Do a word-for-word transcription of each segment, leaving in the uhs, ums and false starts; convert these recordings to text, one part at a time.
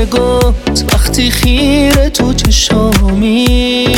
نگات وقتی خیره تو چشامی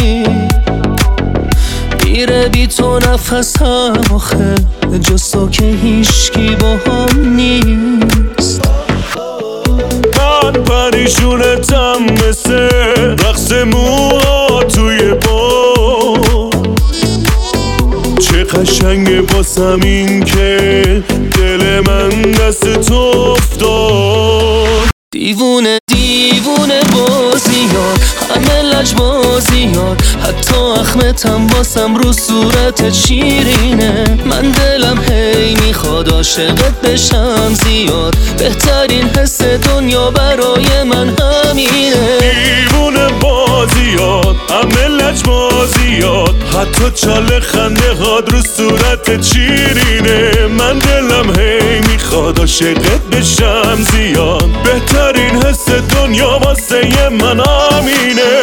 میره بی تو نفسم آخه جز تو که هیشکی با هم نیست. من پریشونتم مثل رقص موها توی باد، چه قشنگه باسم این که دل من دست تو افتاد. دیوونه دیوونه بازیات همه لجبازیات، حتی اخمتم باسم رو صورت شیرینه. من دلم هی میخواد عاشقت بشم زیاد، بهترین حس دنیا برای من همینه. دیوونه بازیات همه لجبازیات، حتی چاله خنده هاد رو صورت شیرینه. من دلم هی میخواد عاشقت بشم زیاد، بهترین حس دنیا واسه من همینه.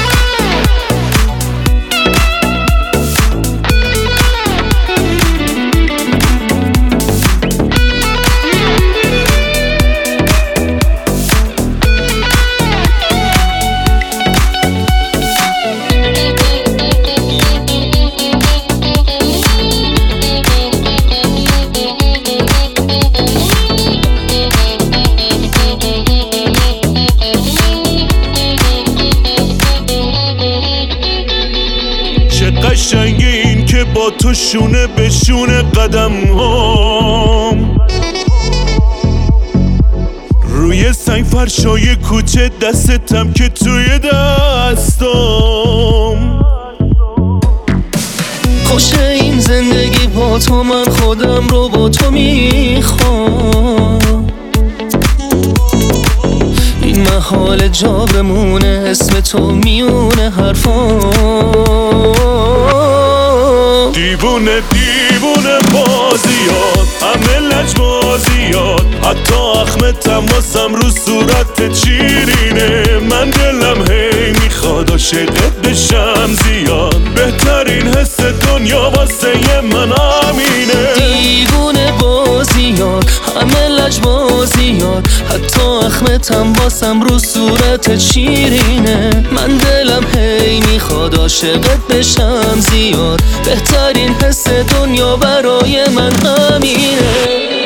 قشنگه این که با تو شونه به شونه قدم هم، روی سنگ فرشای کوچه دستتم که توی دستم. خوشه این زندگی با تو، من خودم رو با تو میخوام. این محال جا بمونه اسم تو میونه حرفام. دیوونه دیوونه بازیات همه لجبازیات، حتی اخمتم واسم رو صورت شیرینه. من دلم هی میخواد عاشقت بشم زیاد، بهترین حس دنیا واسه من همینه. دیوونه بازیات همه لجبازیات، حتی اخمتم باسم رو صورت شیرینه. من دلم هی میخواد عاشقت بشم زیاد، بهترین حس دنیا برای من همینه.